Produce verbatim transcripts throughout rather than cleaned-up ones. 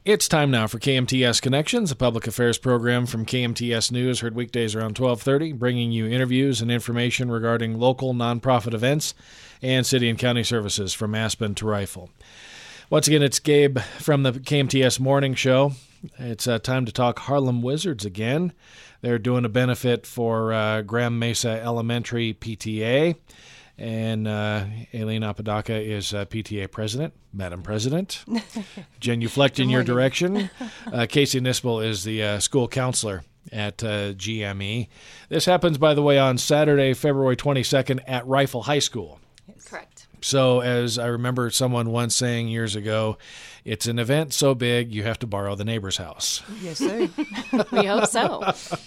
It's time now for K M T S Connections, a public affairs program from K M T S News, heard weekdays around twelve thirty, bringing you interviews and information regarding local nonprofit events and city and county services from Aspen to Rifle. Once again, it's Gabe from the K M T S Morning Show. It's uh, time to talk Harlem Wizards again. They're doing a benefit for uh, Graham Mesa Elementary P T A. And uh, Aileen Apodaca is uh, P T A president, Madam President. Genuflect in your direction. Uh, Casey Nispel is the uh, school counselor at uh, G M E. This happens, by the way, on Saturday, February twenty-second at Rifle High School. Yes. Correct. So, as I remember someone once saying years ago, it's an event so big you have to borrow the neighbor's house. Yes, sir. We hope so.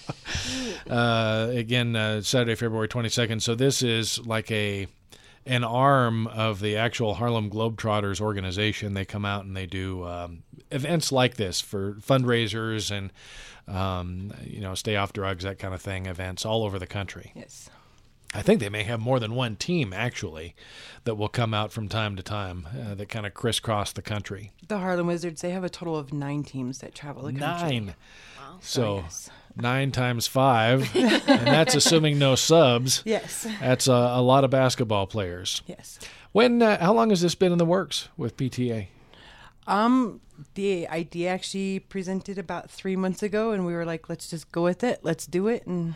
Uh, again, uh, Saturday, February twenty-second. So this is like a an arm of the actual Harlem Globetrotters organization. They come out and they do um, events like this for fundraisers and, um, you know, stay off drugs, that kind of thing, events all over the country. Yes. I think they may have more than one team, actually, that will come out from time to time uh, that kind of crisscross the country. The Harlem Wizards, they have a total of nine teams that travel the country. Nine. Wow. So yes. nine times five, and that's assuming no subs. Yes. That's a, a lot of basketball players. Yes. When? Uh, how long has this been in the works with P T A? Um, the idea actually presented about three months ago, and we were like, let's just go with it. Let's do it. And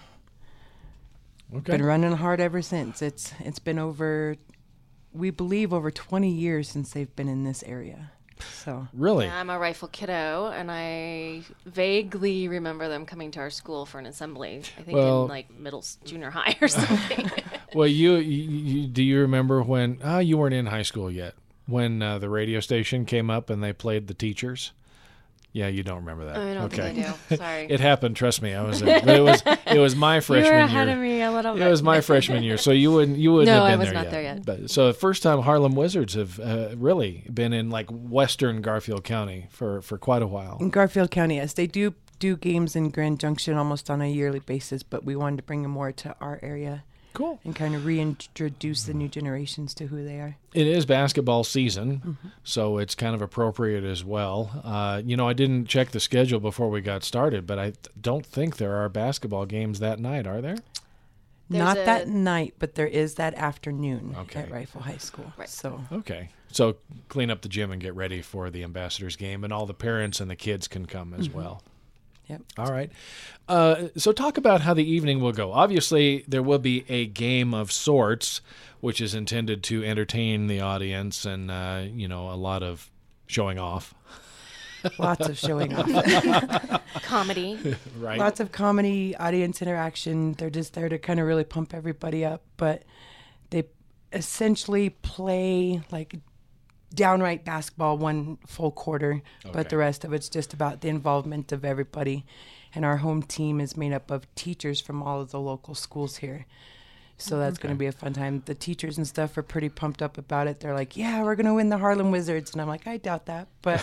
Okay. been running hard ever since. It's It's been over, we believe, over twenty years since they've been in this area. So Really? Yeah, I'm a Rifle kiddo, and I vaguely remember them coming to our school for an assembly. I think Well- in like middle, s- junior high or something. Well, you, you, you do you remember when? Ah, you weren't in high school yet. When uh, the radio station came up and they played the teachers. Yeah, you don't remember that. I don't okay. think I do. Sorry. It happened. Trust me, I was. In, but it was. It was my freshman you were year. ahead of me a little bit. It was my freshman year, so you wouldn't. You wouldn't No, have been I was there not yet. there yet. But so the first time Harlem Wizards have uh, really been in like Western Garfield County for, for quite a while. in Garfield County, yes, they do do games in Grand Junction almost on a yearly basis, but we wanted to bring them more to our area Cool. and kind of reintroduce the new generations to who they are. It is basketball season, Mm-hmm. so it's kind of appropriate as well. Uh, you know, I didn't check the schedule before we got started, but I th- don't think there are basketball games that night, are there? There's Not a- that night, but there is that afternoon Okay. at Rifle High School. Right. So Okay. So clean up the gym and get ready for the Ambassadors game, and all the parents and the kids can come as Mm-hmm. well. Yep. All right. Uh, so talk about how the evening will go. Obviously, there will be a game of sorts, which is intended to entertain the audience and, uh, you know, a lot of showing off. lots of showing off. Comedy. Right. Lots of comedy, audience interaction. They're just there to kind of really pump everybody up. But they essentially play like downright basketball one full quarter, Okay. but the rest of it's just about the involvement of everybody. And our home team is made up of teachers from all of the local schools here. So that's going to be a fun time. The teachers and stuff are pretty pumped up about it. They're like, yeah, we're going to win the Harlem Wizards. And I'm like, I doubt that. But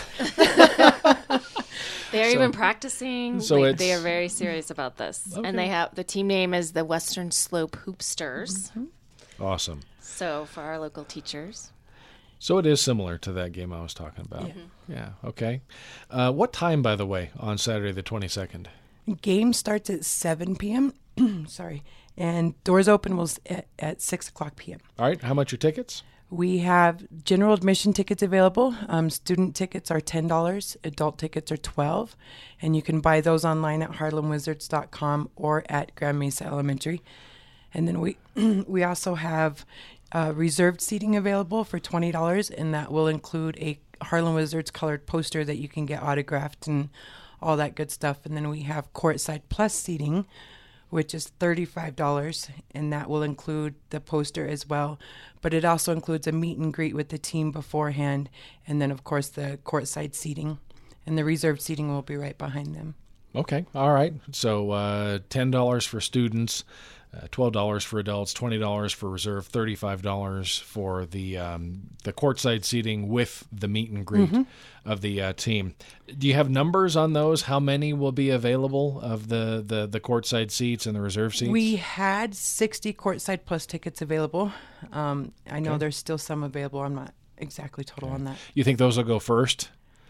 They are So- even practicing. so like, it's- they are very serious about this. Okay. And they have the team name is the Western Slope Hoopsters. Awesome. So for our local teachers. So it is similar to that game I was talking about. Yeah. Yeah. Okay. Uh, what time, by the way, on Saturday the twenty-second? game starts at seven p.m. Sorry. And doors open will s- at, at six o'clock p.m. All right. How much are tickets? We have general admission tickets available. Um, student tickets are ten dollars. Adult tickets are twelve dollars. And you can buy those online at harlem wizards dot com or at Grand Mesa Elementary. And then we we also have uh, reserved seating available for twenty dollars, and that will include a Harlem Wizards colored poster that you can get autographed and all that good stuff. And then we have courtside plus seating, which is thirty-five dollars, and that will include the poster as well. But it also includes a meet and greet with the team beforehand, and then, of course, the courtside seating. And the reserved seating will be right behind them. Okay. All right. So uh, ten dollars for students, uh, twelve dollars for adults, twenty dollars for reserve, thirty-five dollars for the um, the courtside seating with the meet and greet of the uh, team. Do you have numbers on those? How many will be available of the, the, the courtside seats and the reserve seats? We had sixty courtside plus tickets available. Um, I know Okay. there's still some available. I'm not exactly total on that. You think those will go first?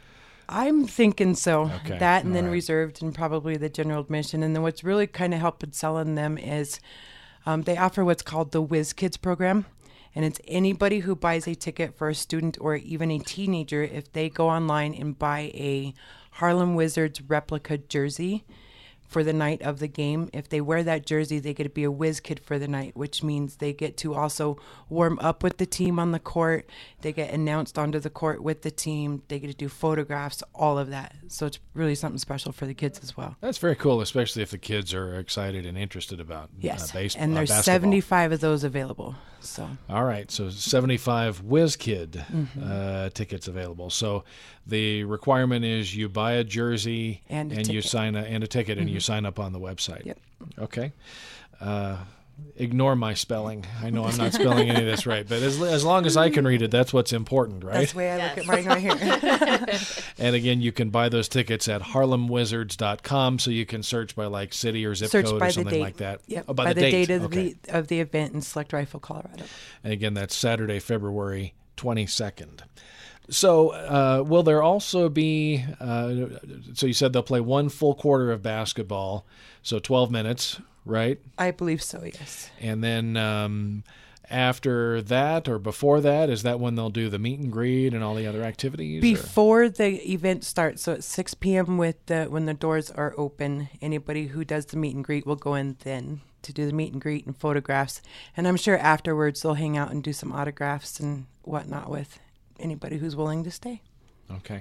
I'm thinking so. Okay. That and then All right. reserved and probably the general admission. And then what's really kind of helping selling them is um, they offer what's called the Whiz Kids program. And it's anybody who buys a ticket for a student or even a teenager, if they go online and buy a Harlem Wizards replica jersey for the night of the game, if they wear that jersey, they get to be a whiz kid for the night, which means they get to also warm up with the team on the court. They get announced onto the court with the team. They get to do photographs, all of that. So it's really something special for the kids as well. That's very cool, especially if the kids are excited and interested about Yes, uh, baseball. and there's uh, basketball. seventy-five of those available. So All right, so seventy-five Whiz Kid Mm-hmm. uh, tickets available. So the requirement is you buy a jersey And a you ticket. sign a, and a ticket, and you sign up on the website. Yep. Okay. Uh, ignore my spelling. I know I'm not spelling any of this right, but as as long as I can read it, that's what's important, right? that's the way I Yes. look at mine right here. And again, you can buy those tickets at harlem wizards dot com, so you can search by like city or zip Search code by or the something date. like that. Yep. Oh, by, by, the date, of okay. the of the event in Select Rifle, Colorado. And again, that's Saturday, February twenty-second. So, uh, will there also be, uh, so you said they'll play one full quarter of basketball, so twelve minutes, right? I believe so, yes. And then um, after that or before that, is that when they'll do the meet and greet and all the other activities? or- Before the event starts, so at six p.m. with the when the doors are open, anybody who does the meet and greet will go in then to do the meet and greet and photographs. And I'm sure afterwards they'll hang out and do some autographs and whatnot with anybody who's willing to stay. Okay.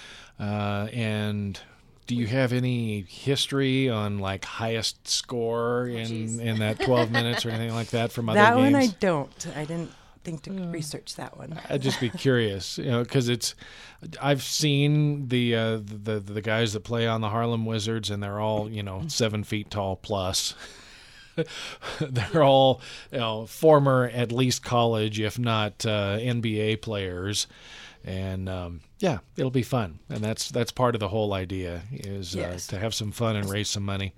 Uh, and do you have any history on like highest score in, Jeez. in that twelve minutes or anything like that from other That games? one I don't. I didn't think to research that one. I'd just be curious, you know, because it's. I've seen the, uh, the the guys that play on the Harlem Wizards, and they're all, you know, seven feet tall plus. They're all, you know, former at least college, if not uh, N B A players, and um, yeah, it'll be fun, and that's that's part of the whole idea is Yes. uh, to have some fun and raise some money.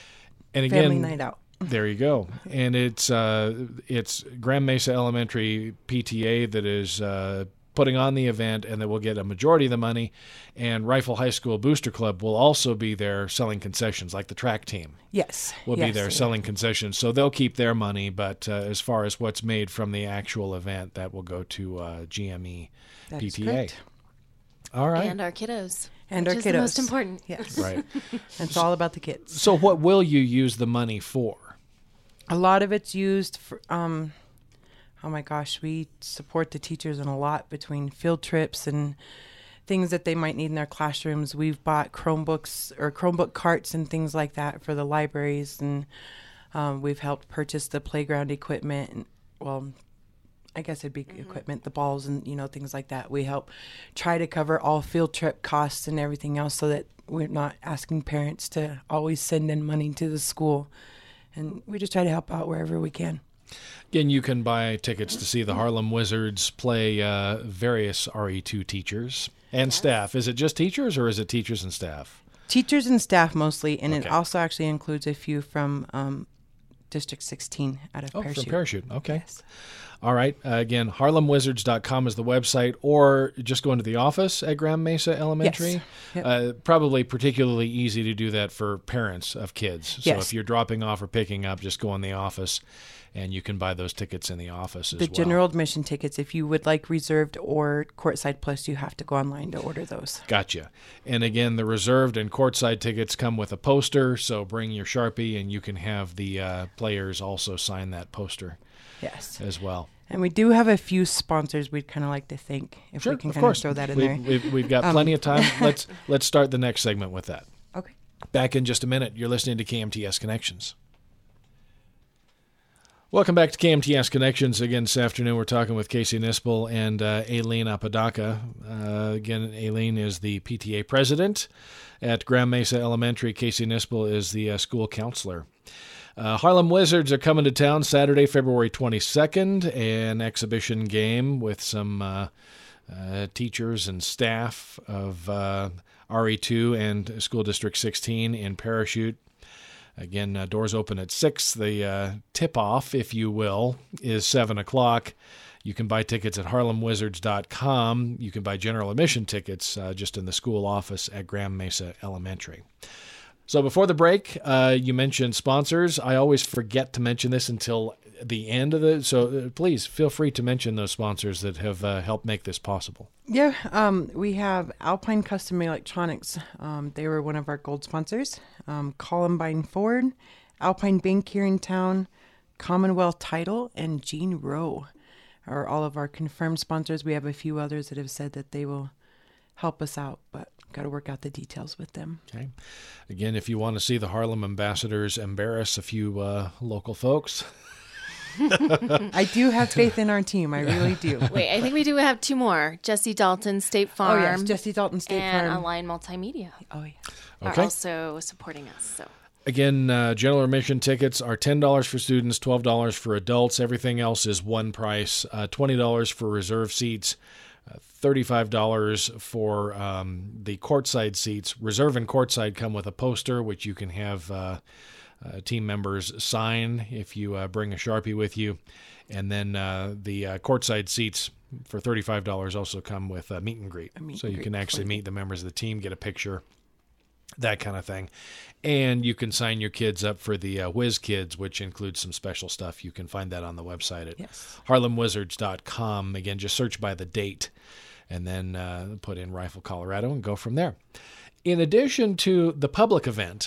And again, Family night out. there you go. And it's uh, it's Grand Mesa Elementary P T A that is uh, putting on the event, and that will get a majority of the money. And Rifle High School Booster Club will also be there selling concessions, like the track team Yes. will yes, be there they selling concessions. So they'll keep their money, but uh, as far as what's made from the actual event, that will go to uh, G M E That P is T A. correct. All right. And our kiddos. And which our is kiddos. the most important. Yes. Right. It's all about the kids. So what will you use the money for? A lot of it's used for, um, oh my gosh, we support the teachers in a lot between field trips and things that they might need in their classrooms. We've bought Chromebooks or Chromebook carts and things like that for the libraries. And um, we've helped purchase the playground equipment. And, well, I guess it'd be equipment, the balls and, you know, things like that. We help try to cover all field trip costs and everything else so that we're not asking parents to always send in money to the school. And we just try to help out wherever we can. Again, you can buy tickets to see the Harlem Wizards play uh, various R E two teachers and staff. Is it just teachers, or is it teachers and staff? Teachers and staff mostly, and Okay. it also actually includes a few from um, District sixteen out of Oh, Parachute. from Parachute. Okay. Yes. All right. Uh, again, harlem wizards dot com is the website, or just go into the office at Grand Mesa Elementary. Yes. Yep. Uh, probably particularly easy to do that for parents of kids. So Yes. if you're dropping off or picking up, just go in the office, and you can buy those tickets in the office as The well. general admission tickets, if you would like reserved or courtside plus, you have to go online to order those. Gotcha. And again, the reserved and courtside tickets come with a poster, so bring your Sharpie, and you can have the uh, players also sign that poster Yes. as well. And we do have a few sponsors we'd kind of like to thank, if Sure, we can of kind of course. throw that in we've, there. We've, we've got Um, plenty of time. Let's let's start the next segment with that. Okay. Back in just a minute. You're listening to K M T S Connections. Welcome back to K M T S Connections. Again, this afternoon we're talking with Casey Nispel and uh, Aileen Apodaca. Uh, again, Aileen is the P T A president at Grand Mesa Elementary. Casey Nispel is the uh, school counselor. Uh, Harlem Wizards are coming to town Saturday, February twenty-second, an exhibition game with some uh, uh, teachers and staff of uh, R E two and School District sixteen in Parachute. Again, uh, doors open at six. The uh, tip-off, if you will, is seven o'clock. You can buy tickets at harlem wizards dot com. You can buy general admission tickets uh, just in the school office at Grand Mesa Elementary. So before the break, uh, you mentioned sponsors. I always forget to mention this until the end of the, so uh, please feel free to mention those sponsors that have uh, helped make this possible. Yeah, um, we have Alpine Custom Electronics. Um, they were one of our gold sponsors. Um, Columbine Ford, Alpine Bank here in town, Commonwealth Title, and Gene Rowe are all of our confirmed sponsors. We have a few others that have said that they will help us out, but got to work out the details with them. Okay. Again, if you want to see the Harlem ambassadors embarrass a few uh, local folks. I do have faith in our team. I really do. Wait, I think we do have two more. Jesse Dalton, State Farm. Oh, yes. Jesse Dalton, State and Farm. And Align Multimedia. Oh, yeah. Okay. Are also supporting us. So. Again, uh, general admission tickets are ten dollars for students, twelve dollars for adults. Everything else is one price. Uh, twenty dollars for reserve seats. Uh, thirty-five dollars for um, the courtside seats. Reserve and courtside come with a poster, which you can have uh, uh, team members sign if you uh, bring a Sharpie with you. And then uh, the uh, courtside seats for thirty-five dollars also come with a meet and greet. Meet so and you greet can actually for meet the members of the team, get a picture, that kind of thing. And you can sign your kids up for the uh, Whiz Kids, which includes some special stuff. You can find that on the website at yes. harlem wizards dot com. Again, just search by the date and then uh, put in Rifle, Colorado, and go from there. In addition to the public event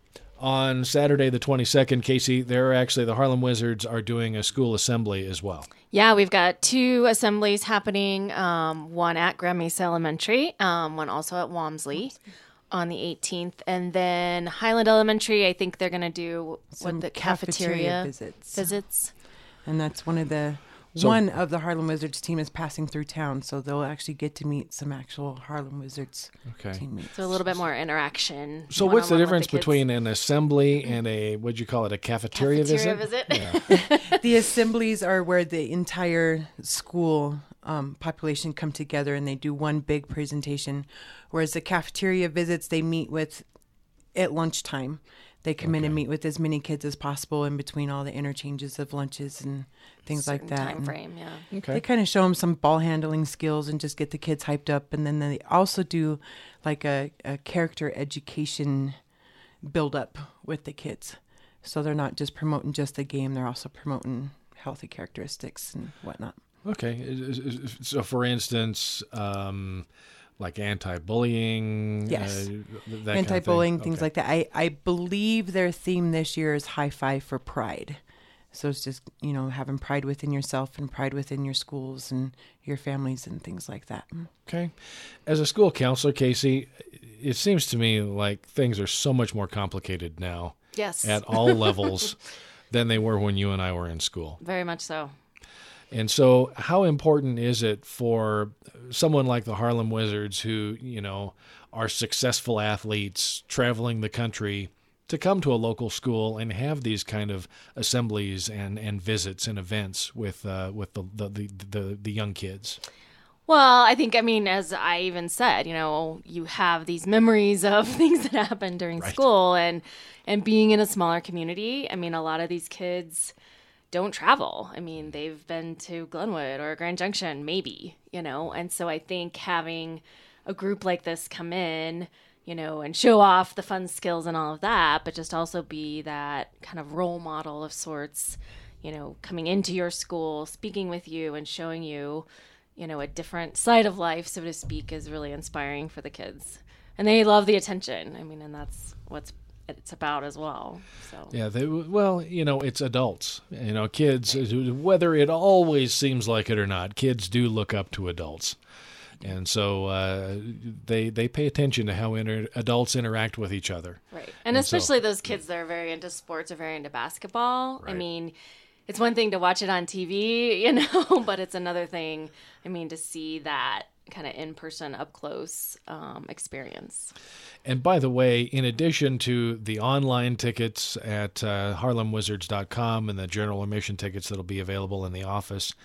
on Saturday the twenty-second, Casey, they're actually, the Harlem Wizards are doing a school assembly as well. Yeah, we've got two assemblies happening, um, one at Grand Mesa Elementary, um, one also at Walmsley on the eighteenth. And then Highland Elementary, I think they're going to do Some what the cafeteria, cafeteria, visits. visits. And that's one of the, So- one of the Harlem Wizards team is passing through town, so they'll actually get to meet some actual Harlem Wizards Okay. teammates. So a little bit more interaction. So what's the one-on-one with difference kids. between an assembly and a, what'd you call it, a cafeteria, Cafeteria visit? visit? Yeah. The assemblies are where the entire school um, population come together and they do one big presentation, whereas the cafeteria visits, they meet with at lunchtime. They come in and Okay. meet with as many kids as possible in between all the interchanges of lunches and things like Certain that. Time And frame, yeah. Okay. They kind of show them some ball handling skills and just get the kids hyped up. And then they also do like a, a character education build up with the kids. So they're not just promoting just the game, they're also promoting healthy characteristics and whatnot. Okay. So, for instance, um, like anti-bullying, Yes. uh, that Anti-bullying, kind of thing? things Okay. like that. I, I believe their theme this year is High Five for Pride. So it's just, you know, having pride within yourself and pride within your schools and your families and things like that. Okay. As a school counselor, Casey, it seems to me like things are so much more complicated now Yes. at all levels than they were when you and I were in school. Very much so. And so how important is it for someone like the Harlem Wizards who, you know, are successful athletes traveling the country to come to a local school and have these kind of assemblies and, and visits and events with uh, with the, the, the, the, the young kids? Well, I think, I mean, as I even said, you know, you have these memories of things that happened during Right. school and, and being in a smaller community. I mean, a lot of these kids don't travel. I mean, they've been to Glenwood or Grand Junction, maybe, you know, and so I think having a group like this come in, you know, and show off the fun skills and all of that, but just also be that kind of role model of sorts, you know, coming into your school, speaking with you and showing you, you know, a different side of life, so to speak, is really inspiring for the kids. And they love the attention. I mean, and that's what's it's about as well. So Yeah, they, well, you know, it's adults. You know, kids, whether it always seems like it or not, kids do look up to adults. And so uh, they they pay attention to how inter- adults interact with each other. right. And, And so- especially those kids that are very into sports or very into basketball. I Right. mean, it's one thing to watch it on T V, you know, but it's another thing, I mean, to see that kind of in-person, up-close um, experience. And by the way, in addition to the online tickets at uh, harlem wizards dot com and the general admission tickets that'll be available in the office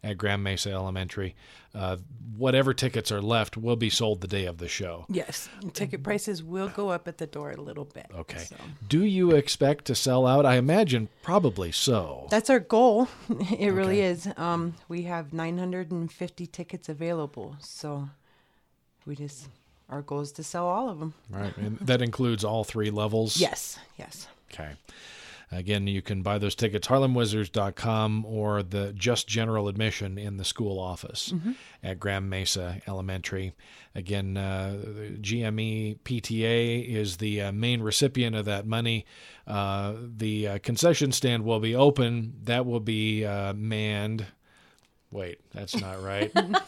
at Grand Mesa Elementary. Uh, whatever tickets are left will be sold the day of the show. Yes. Ticket prices will go up at the door a little bit. Okay. So. Do you expect to sell out? I imagine probably so. That's our goal. It really is. Um, we have nine hundred fifty tickets available. So we just, our goal is to sell all of them. Right. And that includes all three levels? Yes. Yes. Okay. Again, you can buy those tickets, harlem wizards dot com, or the just general admission in the school office mm-hmm. at Grand Mesa Elementary. Again, uh, G M E P T A is the uh, main recipient of that money. Uh, the uh, concession stand will be open. That will be uh, manned. Wait, that's not right.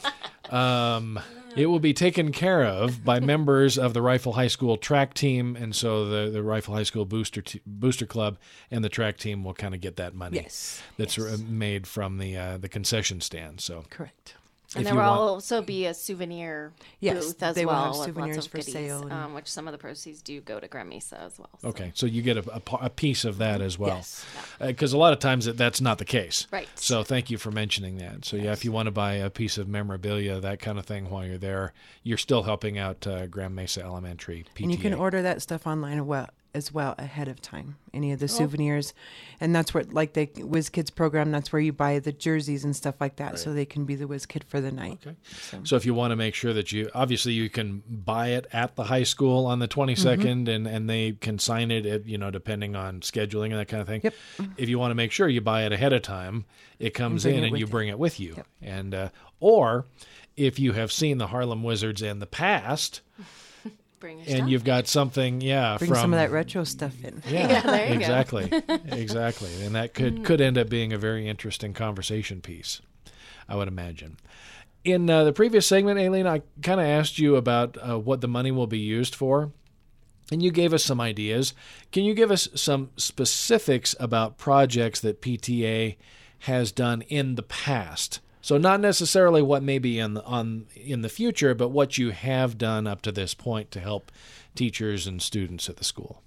um, it will be taken care of by members of the Rifle High School track team, and so the, the Rifle High School booster t- booster club and the track team will kind of get that money. Yes, that's yes. made from the uh, the concession stand. So correct. And there will want... also be a souvenir yes, booth as they well. Will have souvenirs with lots of for goodies, sale, and... um, which some of the proceeds do go to Grand Mesa as well. So. Okay, so you get a, a, a piece of that as well. Yes. Because uh, a lot of times that, that's not the case. Right. So thank you for mentioning that. So yes. yeah, if you want to buy a piece of memorabilia, that kind of thing while you're there, you're still helping out uh, Grand Mesa Elementary P T A. And you can order that stuff online well. as well ahead of time, any of the oh. souvenirs. And that's where, like the Whiz Kids program, that's where you buy the jerseys and stuff like that, right. so they can be the Whiz Kid for the night. Okay. So. so if you want to make sure that you, obviously you can buy it at the high school on the twenty-second, mm-hmm. and, and they can sign it, at, you know, depending on scheduling and that kind of thing. Yep. If you want to make sure you buy it ahead of time, it comes in and you bring it with you. Yep. And uh, or if you have seen the Harlem Wizards in the past, Bring your and stuff. You've got something, yeah, bring from, some of that retro stuff in. Yeah, yeah there you exactly, go. exactly, and that could could end up being a very interesting conversation piece, I would imagine. In uh, the previous segment, Aileen, I kind of asked you about uh, what the money will be used for, and you gave us some ideas. Can you give us some specifics about projects that P T A has done in the past? So not necessarily what may be in the, on in the future, but what you have done up to this point to help teachers and students at the school.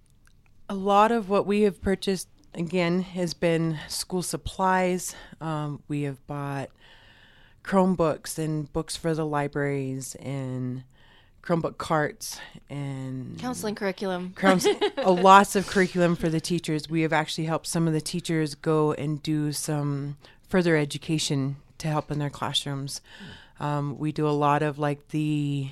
A lot of what we have purchased, again, has been school supplies. Um, we have bought Chromebooks and books for the libraries and Chromebook carts and counseling curriculum. Crowns, a lots of curriculum for the teachers. We have actually helped some of the teachers go and do some further education to help in their classrooms. Um, we do a lot of like the,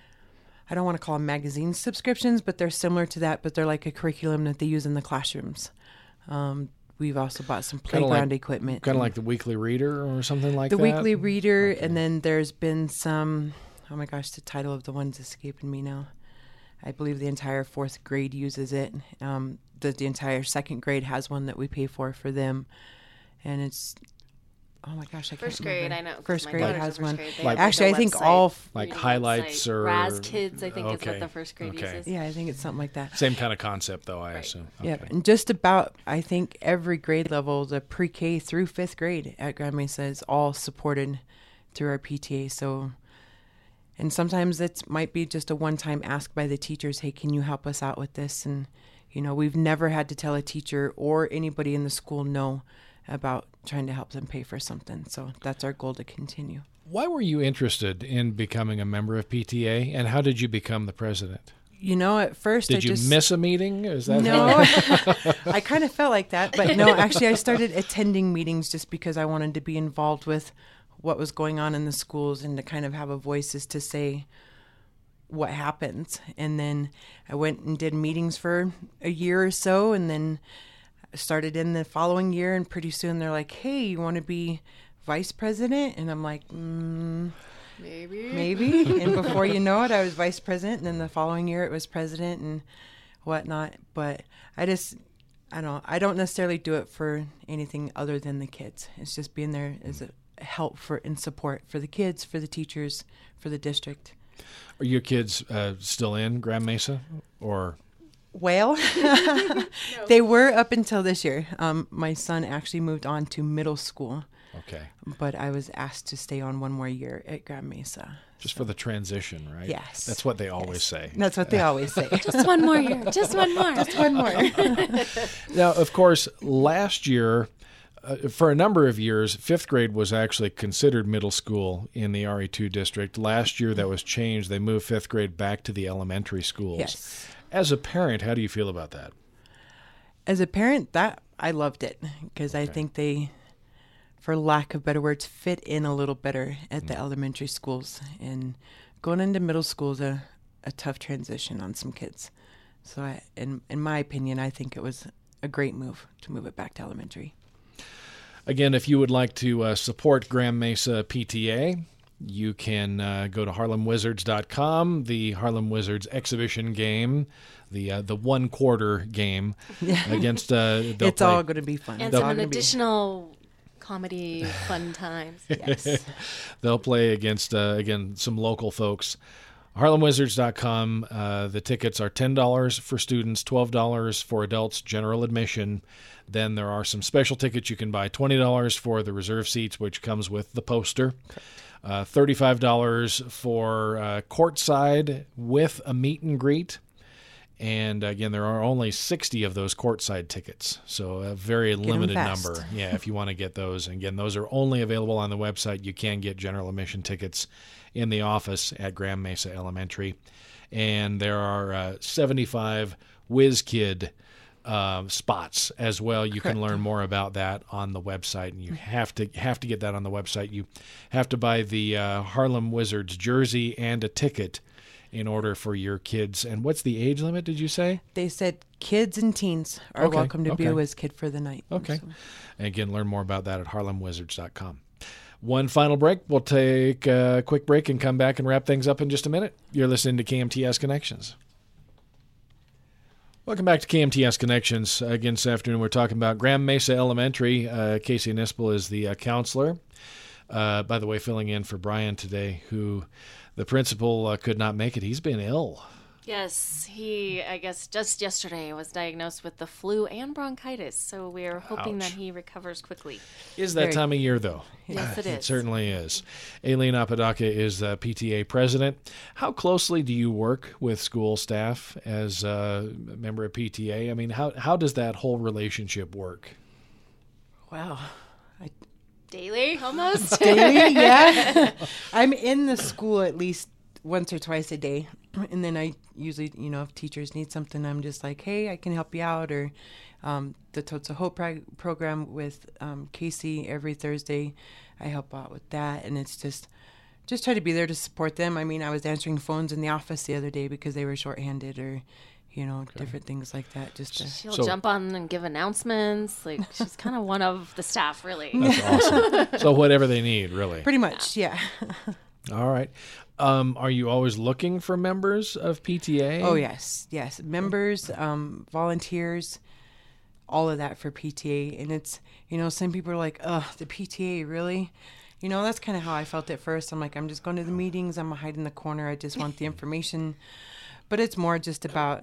I don't want to call them magazine subscriptions, but they're similar to that, but they're like a curriculum that they use in the classrooms. Um, we've also bought some playground kinda like, equipment. Kind of like the Weekly Reader or something like the that? The Weekly Reader, okay. And then there's been some, oh my gosh, the title of the one's escaping me now. I believe the entire fourth grade uses it. Um, the, the entire second grade has one that we pay for for them. And it's, oh my gosh, I can't First grade, remember. I know. First grade has one. Like, actually, I think website, all f- like you know, highlights website. or Raz Kids, I think okay. is what the first grade okay. uses. Yeah, I think it's something like that. Same kind of concept, though, I right. assume. Yeah, okay. and just about, I think every grade level, the pre-K through fifth grade at Grand Mesa is all supported through our P T A. So, and sometimes it might be just a one-time ask by the teachers, hey, can you help us out with this? And, you know, we've never had to tell a teacher or anybody in the school no about trying to help them pay for something. So that's our goal to continue. Why were you interested in becoming a member of P T A, and how did you become the president? You know, at first did I you just... miss a meeting? Is that no? I kind of felt like that, but no, actually I started attending meetings just because I wanted to be involved with what was going on in the schools and to kind of have a voice as to say what happens. And then I went and did meetings for a year or so, and then started in the following year, and pretty soon they're like, hey, you want to be vice president? And I'm like, mm, maybe maybe and before you know it, I was vice president, and then the following year it was president and whatnot. But I just I don't I don't necessarily do it for anything other than the kids. It's just being there as a help for and support for the kids, for the teachers, for the district. Are your kids uh, still in Grand Mesa, or Well, no. They were up until this year. Um, my son actually moved on to middle school. Okay. But I was asked to stay on one more year at Grand Mesa. Just so. for the transition, right? Yes. That's what they always yes. say. That's what they always say. Just one more year. Just one more. Just one more. Now, of course, last year uh, for a number of years, fifth grade was actually considered middle school in the R E two district. Last year that was changed. They moved fifth grade back to the elementary schools. Yes. As a parent, how do you feel about that? As a parent, that I loved it because I Okay. think they, for lack of better words, fit in a little better at the elementary schools. And going into middle school is a, a tough transition on some kids. So I, in, in my opinion, I think it was a great move to move it back to elementary. Again, if you would like to uh, support Grand Mesa P T A, you can uh, go to harlem wizards dot com. The Harlem Wizards exhibition game, the uh, the one quarter game against. Uh, they'll It's play- all going to be fun. And It's all some gonna be- additional comedy fun times. Yes. They'll play against uh, again some local folks. harlem wizards dot com. Uh, the tickets are ten dollars for students, twelve dollars for adults, general admission. Then there are some special tickets you can buy, twenty dollars for the reserve seats, which comes with the poster. Uh, thirty-five dollars for uh, courtside with a meet and greet. And again, there are only sixty of those courtside tickets, so a very 'em limited fast. number. Yeah, if you want to get those. And again, those are only available on the website. You can get general admission tickets in the office at Grand Mesa Elementary. And there are uh, seventy-five Whiz Kid uh, spots as well. You can learn more about that on the website, and you have to have to get that on the website. You have to buy the uh, Harlem Wizards jersey and a ticket in order for your kids. And what's the age limit, did you say? They said kids and teens are Okay, welcome to be okay. a whiz kid for the night. Okay. So- And again, learn more about that at harlem wizards dot com. One final break. We'll take a quick break and come back and wrap things up in just a minute. You're listening to K M T S Connections. Welcome back to K M T S Connections. Again, this afternoon we're talking about Grand Mesa Elementary. Uh, Casey Nispel is the uh, counselor. Uh, by the way, filling in for Brian today, who the principal uh, could not make it. He's been ill. Yes, he, I guess, just yesterday was diagnosed with the flu and bronchitis, so we're hoping Ouch. that he recovers quickly. Is that Very- time of year, though? Yes, it It is. certainly is. Aileen Apodaca is the P T A president. How closely do you work with school staff as a member of P T A? I mean, how how does that whole relationship work? Wow. I, Daily, almost. daily, yeah. I'm in the school at least once or twice a day. And then I usually, you know, if teachers need something, I'm just like, hey, I can help you out. Or um, the Totes of Hope prog- program with um, Casey every Thursday, I help out with that. And it's just, just try to be there to support them. I mean, I was answering phones in the office the other day because they were shorthanded or, you know, different things like that. Just to, She'll So- jump on and give announcements. Like, she's kind of one of the staff, really. That's awesome. So whatever they need, really. pretty much, yeah. All right. Um, are you always looking for members of P T A? Oh, yes, yes. Members, um, volunteers, all of that for P T A. And it's, you know, some people are like, ugh, the P T A, really? You know, that's kind of how I felt at first. I'm like, I'm just going to the meetings. I'm going to hide in the corner. I just want the information. But it's more just about,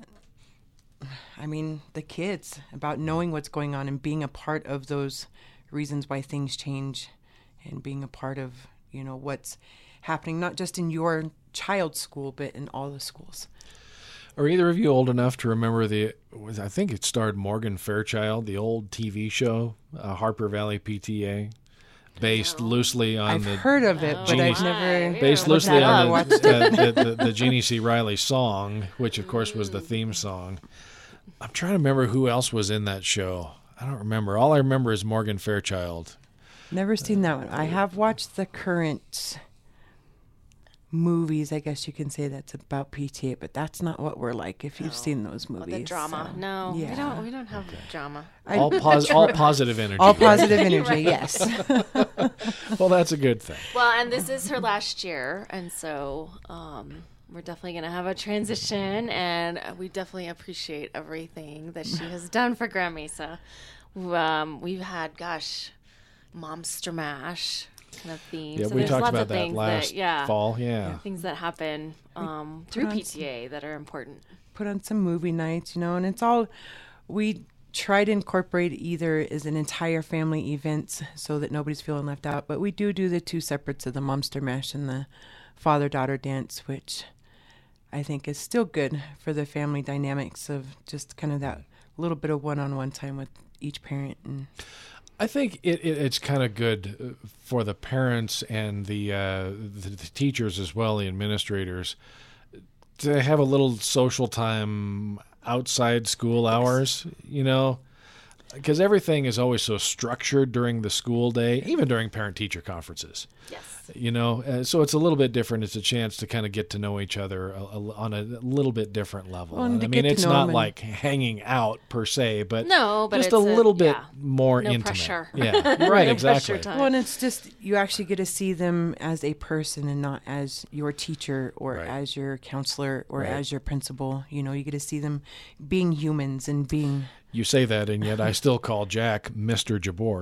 I mean, the kids, about knowing what's going on and being a part of those reasons why things change and being a part of, you know, what's happening, not just in your child's school, but in all the schools. Are either of you old enough to remember the, was- I think it starred Morgan Fairchild, the old T V show, uh, Harper Valley P T A, based No. loosely on I've the heard of it, but Genie- I've never. Yeah, based look loosely that on up. the, the, the, the, the Jeannie C. Riley song, which of course was the theme song. I'm trying to remember who else was in that show. I don't remember. All I remember is Morgan Fairchild. Never seen that one. I have watched the current movies, I guess you can say, that's about P T A, but that's not what we're like if you've No. seen those Or movies. the drama. so- No, we yeah. don't. We don't have drama. I- All, pos- all positive energy. all right? positive energy, Right. yes. Well, that's a good thing. Well, and this is her last year, and so um, we're definitely going to have a transition, and we definitely appreciate everything that she has done for Grand Mesa. Um, we've had, gosh, Momster Mash kind of themes. Yeah, So we there's talked lots about of that things last that, yeah, fall. Yeah. things that happen um, put through on P T A that are important. Put on some movie nights, you know, and it's all, we try to incorporate either as an entire family event so that nobody's feeling left out, but we do do the two separates of the Momster Mash and the father-daughter dance, which I think is still good for the family dynamics of just kind of that little bit of one-on-one time with each parent. And I think it, it, it's kind of good for the parents and the, uh, the the teachers as well, the administrators, to have a little social time outside school hours, you know, because everything is always so structured during the school day, even during parent-teacher conferences. Yes. You know, uh, so it's a little bit different. It's a chance to kind of get to know each other a, a, on a little bit different level. Well, and to I mean, get to it's know not them and- like hanging out per se, but No, but just it's a a- little bit yeah. more No intimate. pressure. Yeah, No right, pressure exactly. time. Well, and it's just you actually get to see them as a person and not as your teacher or Right. as your counselor or Right. as your principal. You know, you get to see them being humans and being. You say that, and yet I still call Jack Mister Jabor.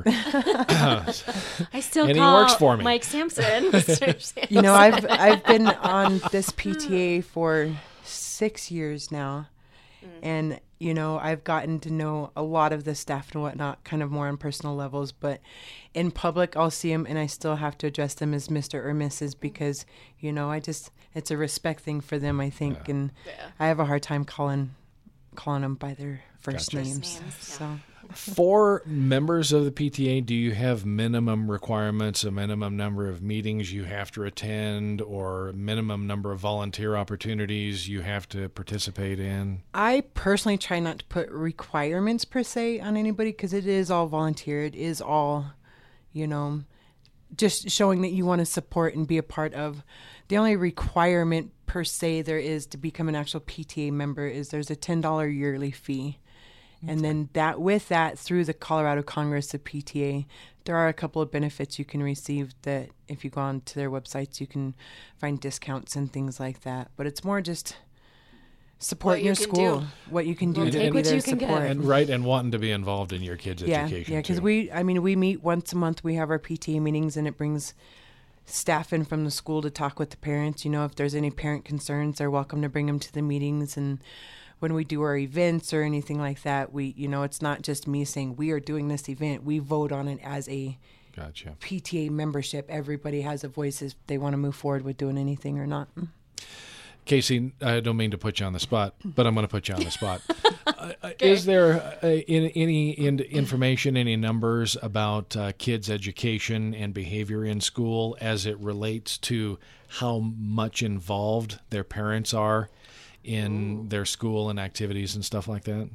I still And he call works for me. Mike Sampson, Mister Sampson. You know, I've I've been on this P T A for six years now, and you know, I've gotten to know a lot of the staff and whatnot, kind of more on personal levels. But in public, I'll see them, and I still have to address them as Mister or Missus because you know, I just it's a respect thing for them, I think, and Yeah. I have a hard time calling calling them by their first Gotcha. names. Names, yeah. So. For members of the P T A, do you have minimum requirements, a minimum number of meetings you have to attend, or minimum number of volunteer opportunities you have to participate in? I personally try not to put requirements per se on anybody because it is all volunteer. It is all, you know, just showing that you want to support and be a part of. The only requirement per se there is to become an actual P T A member is there's a ten dollars yearly fee. And then that with that, through the Colorado Congress of P T A, there are a couple of benefits you can receive that if you go on to their websites, you can find discounts and things like that. But it's more just supporting you your can school, do. what you can do And- to and- be what there you to can get. support. And right, and wanting to be involved in your kids' yeah, education. yeah, because too. we, I mean, we meet once a month. We have our P T A meetings, and it brings staff in from the school to talk with the parents. You know, if there's any parent concerns, they're welcome to bring them to the meetings. And when we do our events or anything like that, we, you know, it's not just me saying we are doing this event. We vote on it as a Gotcha. P T A membership. Everybody has a voice if they want to move forward with doing anything or not. Casey, I don't mean to put you on the spot, but I'm going to put you on the spot. uh, uh, Is there uh, in, any in, information, any numbers about uh, kids' education and behavior in school as it relates to how much involved their parents are in Ooh. their school and activities and stuff like that?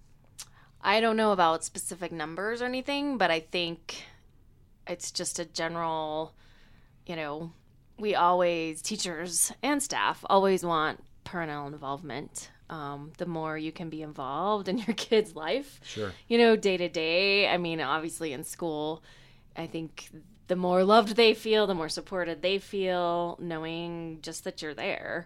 I don't know about specific numbers or anything, but I think it's just a general, you know, we always, teachers and staff, always want parental involvement. Um, the more you can be involved in your kid's life, Sure. you know, day to day. I mean, obviously in school, I think the more loved they feel, the more supported they feel, knowing just that you're there.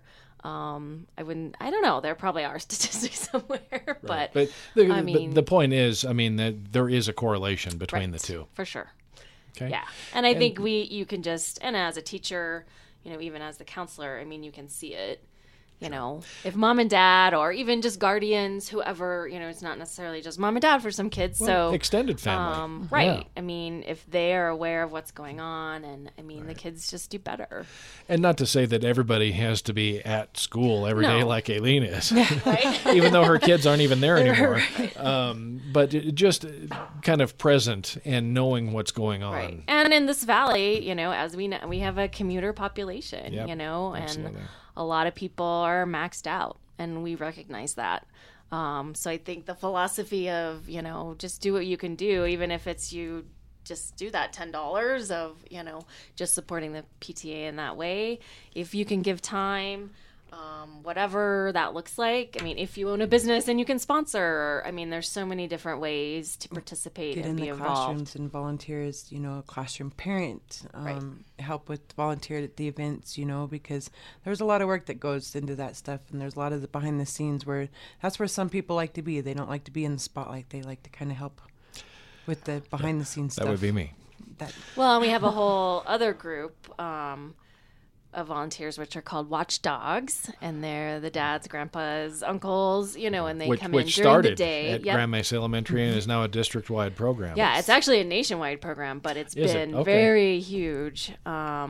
Um, I wouldn't, I don't know, there probably are statistics somewhere, Right. but, but the, I but mean- the point is, I mean, that there is a correlation between right, the two. for sure. Okay. Yeah. And I And- think we, you can just, and as a teacher, you know, even as the counselor, I mean, you can see it, you know, if mom and dad, or even just guardians, whoever, you know, it's not necessarily just mom and dad for some kids. Well, so extended family. Um, right. Yeah. I mean, if they are aware of what's going on, and I mean, the kids just do better. And not to say that everybody has to be at school every day No. like Aileen is, Right. even though her kids aren't even there anymore. Um, but it- just kind of present and knowing what's going on. Right. And in this valley, you know, as we know, we have a commuter population, Yep, you know, absolutely. and a lot of people are maxed out, and we recognize that. Um, so I think the philosophy of, you know, just do what you can do, even if it's you just do that ten dollars of, you know, just supporting the P T A in that way. If you can give time, um, whatever that looks like. I mean, if you own a business and you can sponsor, I mean, there's so many different ways to participate Get and in be the involved. classrooms and volunteers, you know, a classroom parent, um, Right. help with volunteer at the events, you know, because there's a lot of work that goes into that stuff, and there's a lot of the behind the scenes where that's where some people like to be. They don't like to be in the spotlight. They like to kind of help with the behind the scenes stuff. That would be me. That, Well, and we have a whole other group um, of volunteers, which are called Watchdogs, and they're the dads, grandpas, uncles, you know, and they which come which in during started the day. at Yep. Grand Mesa Elementary and is now a district-wide program. Yeah, it's actually a nationwide program, but it's Is it? been Okay. very huge. Um,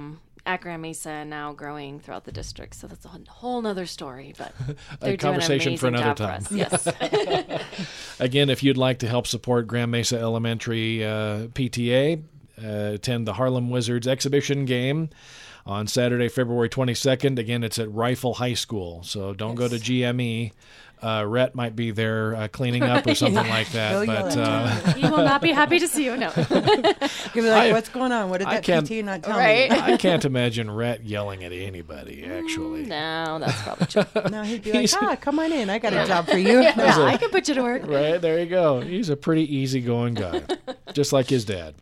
at Grand Mesa and now growing throughout the district. So that's a whole nother story, but A they're conversation doing for an amazing another job time. for us. Yes. Again, if you'd like to help support Grand Mesa Elementary uh, P T A, uh, attend the Harlem Wizards exhibition game on Saturday, February twenty-second. Again, it's at Rifle High School, so don't go to G M E. Uh, Rhett might be there uh, cleaning up or something like that. He'll yell But at uh, He will not be happy to see you. No. You'll be like, I- what's going on? What did I that can't- P T A not tell Right. me? I can't imagine Rhett yelling at anybody, actually. No, that's probably true. No, he'd be like, He's- ah, come on in. I got a job for you. Yeah, I can put you to work. Right, there you go. He's a pretty easygoing guy, just like his dad.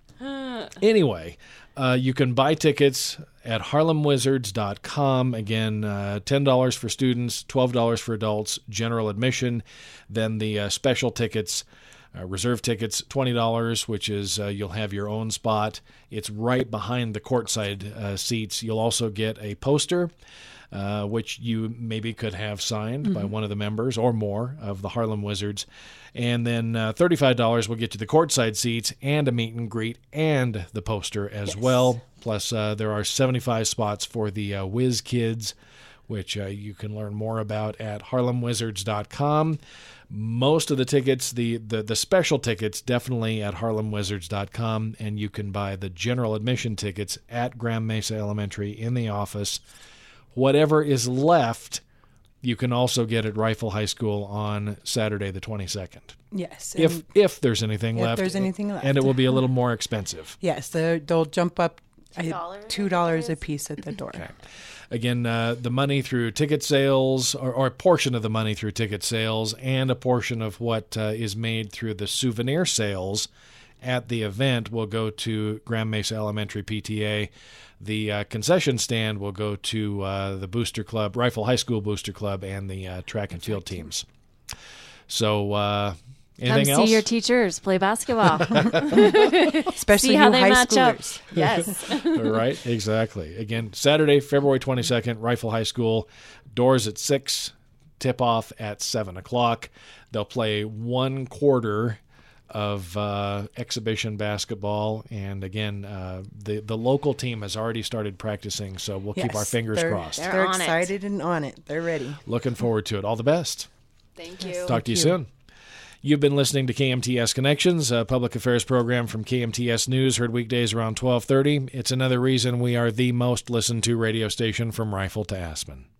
Anyway, uh, you can buy tickets at harlem wizards dot com. Again, uh, ten dollars for students, twelve dollars for adults, general admission. Then the uh, special tickets, uh, reserve tickets, twenty dollars, which is uh, you'll have your own spot. It's right behind the courtside uh, seats. You'll also get a poster, uh, which you maybe could have signed mm-hmm. by one of the members or more of the Harlem Wizards. And then uh, thirty-five dollars will get you the courtside seats and a meet and greet and the poster as Yes. well. Plus, uh, there are seventy-five spots for the uh, Whiz Kids, which uh, you can learn more about at harlem wizards dot com. Most of the tickets, the, the, the special tickets, definitely at harlem wizards dot com, and you can buy the general admission tickets at Grand Mesa Elementary in the office. Whatever is left, you can also get at Rifle High School on Saturday the twenty-second. Yes. If and- if there's anything If left. there's anything left. And it will be a little more expensive. Yes, they're- they'll jump up I- dollars, two dollars a piece at the door. Okay. Again, uh, the money through ticket sales, or, or a portion of the money through ticket sales, and a portion of what uh, is made through the souvenir sales at the event will go to Grand Mesa Elementary P T A. The uh, concession stand will go to uh, the Booster Club, Rifle High School Booster Club, and the uh, track and field teams. So, uh, anything Come else? see your teachers play basketball. Especially See how you they high match up. schoolers. Yes. Right, exactly. Again, Saturday, February twenty-second, Rifle High School. Doors at six, tip off at seven o'clock. They'll play one quarter of uh, exhibition basketball, and again, uh, the the local team has already started practicing, so we'll keep Yes, our fingers they're- crossed. They're They're on it. excited and on it. They're ready. Looking forward to it. All the best. Thank you. Talk to you you. soon. You've been listening to K M T S Connections, a public affairs program from K M T S News, heard weekdays around twelve thirty. It's another reason we are the most listened to radio station from Rifle to Aspen.